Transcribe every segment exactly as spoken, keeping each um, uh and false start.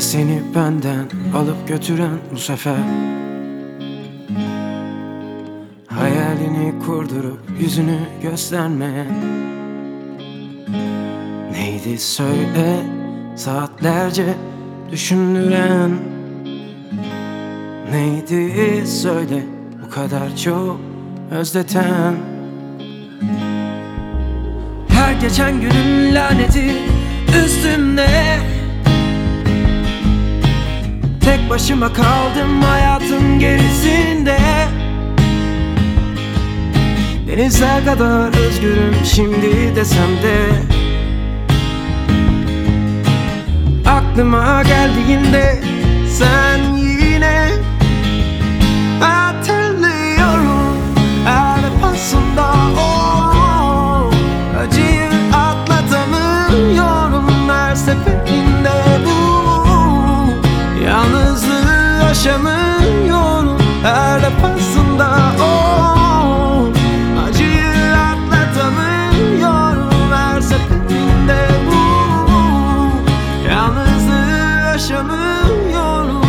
seni benden alıp götüren bu sefer? Hayalini kurdurup yüzünü göstermeyen neydi söyle, saatlerce düşündüren neydi söyle, bu kadar çok özleten? Her geçen günün laneti üstümde, tek başıma kaldım hayatın gerisinde. Denizler kadar özgürüm şimdi desem de, aklıma geldiğinde sen yine hatırlıyorum. Her defasında o acıyı atlatamıyorum. Her seferinde bu yalnızlığı aşamıyorum. Her defasında o acıyı atlatamıyorum. Her seferinde bu yalnızlığı aşamıyorum.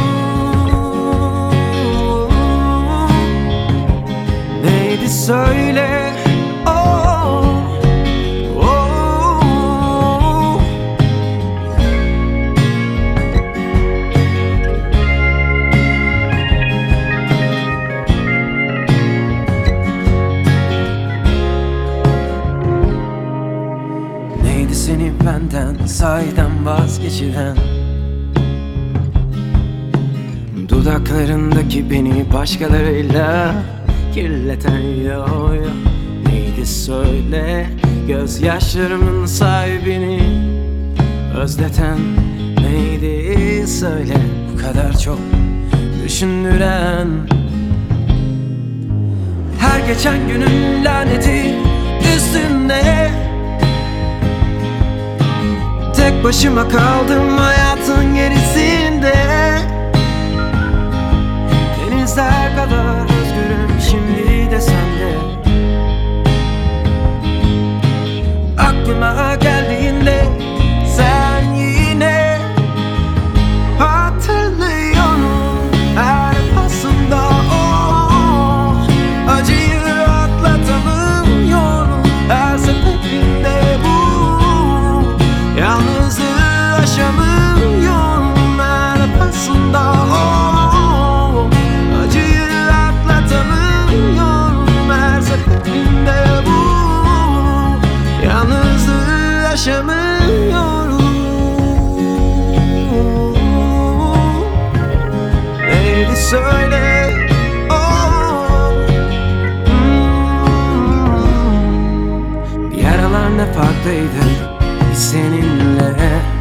Neydi söyle, oh, oh. Neydi seni benden sahiden vazgeçiren? Dudaklarındaki beni başkalarıyla kirleten yo yo. Neydi söyle, gözyaşlarımın sahibini özleten? Neydi söyle, bu kadar çok düşündüren? Her geçen günün laneti üstünde, tek başıma kaldım hayatın gerisinde. Denizler kadar özgürüm şimdi desem de, aklıma geldiğinde sen yine hatırlıyorum. Her defasında o acıyı atlatamıyorum. Her seferinde bu yalnızlığı aşamıyorum. Her defasında o acıyı atlatamıyorum. Her seferinde bu yalnızlığı aşamıyorum. Neydi söyle, oh, hmm. Yaralar ne farklıydı seninle,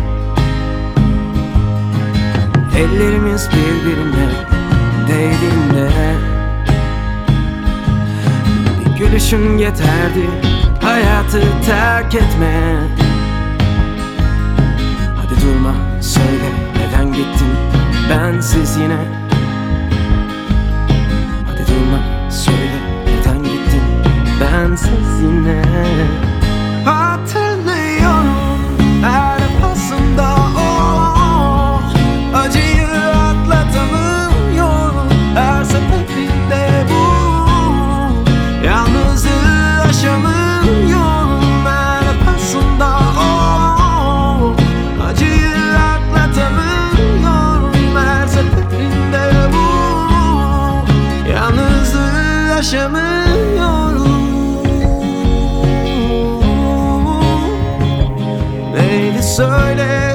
ellerimiz birbirine değdiğinde, bir gülüşün yeterdi hayatı terk etme. Hadi durma söyle, neden gittin bensiz yine? Hadi durma söyle, neden gittin bensiz yine? Hatırlıyorum her defasında o acıyı atlatamıyorum. Her seferinde bu yalnızlığı aşamıyorum. Her defasında o acıyı atlatamıyorum. Her seferinde bu yalnızlığı aşamıyorum. Neydi söyle,